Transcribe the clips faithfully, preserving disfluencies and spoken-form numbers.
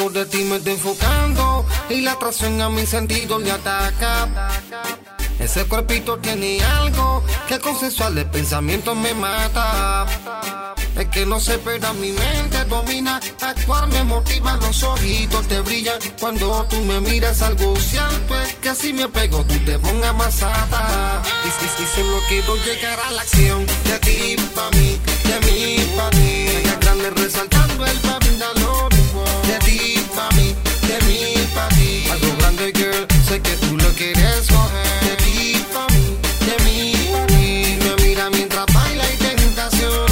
solo de ti me estoy enfocando y la atracción a mis sentidos le ataca. Ese cuerpito tiene algo que con sensuales pensamientos me mata. Es que no sé, pero mi mente domina. Actuar me motiva, los ojitos te brillan cuando tú me miras. Algo cierto es que si me pego tú te pongas más ata. Y, y, y solo quiero llegar a la acción. De ti pa' mí, de mí pa' ti. Ella grande resaltando el pantalón. De ti pa' mí, de mí pa' ti. Algo grande, girl, sé que tú lo quieres coger. De ti pa' mí, de mí pa' ti. Me mira mientras baila y tentación.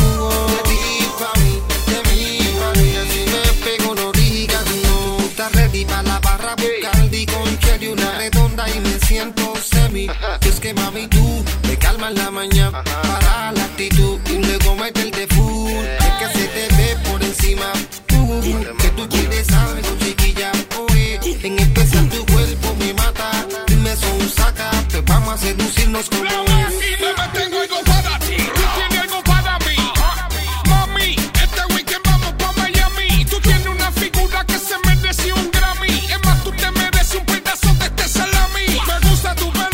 Que es que mami tú me calmas la mañana para la actitud y luego meterte full. Es que se te ve por encima uh, que tú quieres algo chiquilla. Oye, en especial tu cuerpo me mata. Dime son saca, te vamos a seducirnos como no me tengo algo para ti. Tú tienes algo para mí. Mami, este weekend vamos pa' Miami. Tú tienes una figura que se merece un Grammy. Es más, tú te mereces un pedazo de este salami. Me gusta tu pelo.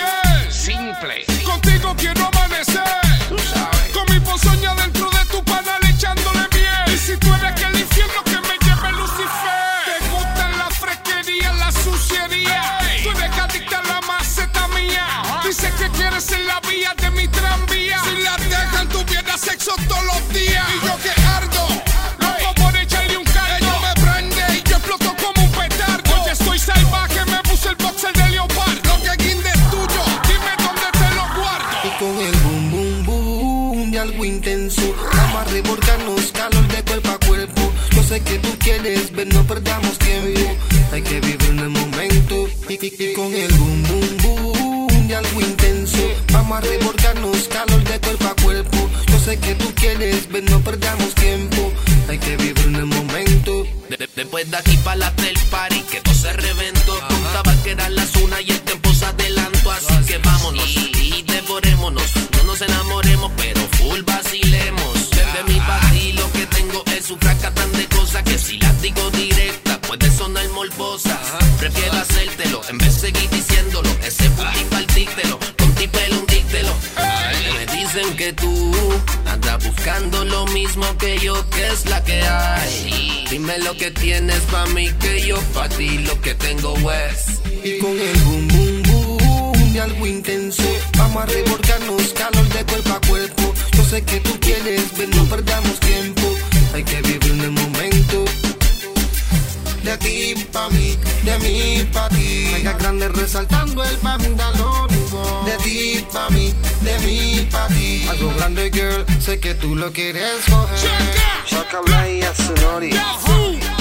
Contigo quiero amanecer. Tú sabes. Con mi ponzoña dentro de tu panal echándole miel. Y si tú eres que el infierno que me lleve Lucifer. Te gustan la fresquería, la suciería. Hey. Tú eres adicta a la maceta mía. Uh-huh. Dices que quieres en la vía de mi tranvía. Si la dejan tuviera sexo todos los días. Y yo que ardo, loco por echarle un caldo. Ella me prende y yo exploto como un petardo. Oye, estoy salvaje, me puse el boxer de leopardo. Lo que guinde es tuyo. Con el boom boom boom de algo intenso vamos a revolcarnos, calor de cuerpo a cuerpo. Yo sé que tú quieres ver, no perdamos tiempo. Hay que vivir en el momento. Y, y, y con el boom boom boom de algo intenso vamos a revolcarnos, calor de cuerpo a cuerpo. Yo sé que tú quieres ver, no perdamos tiempo. Hay que vivir en el momento. de, de, Después de aquí para la del party que todo se reventó. Contaba que eran las una y el tiempo se adelantó. Así que vámonos y devorémonos. No nos enamoremos, pero full vacilemos. Desde mi party lo que tengo es un fracatán de cosas que si las digo directa puede sonar morbosa. Prefiero hacértelo en vez de seguir diciéndolo. Ese puti partítelo, con ti pelo hundítelo. Me dicen que tú andas buscando lo mismo que yo, que es la que hay. Dime lo que tienes pa' mí, que yo pa' ti lo que tengo es. Y con el boom boom boom de algo intenso vamos a revolcarnos, calor de cuerpo a cuerpo. Yo sé que tú quieres ver, no perdamos tiempo. Hay que vivir en el momento. De ti pa' mí, de mí pa' ti. Mega grande resaltando el pantalón. De ti pa' mí, de mí pa' ti. Algo grande, girl, sé que tú lo quieres coger. Chaka Blaya Sonori.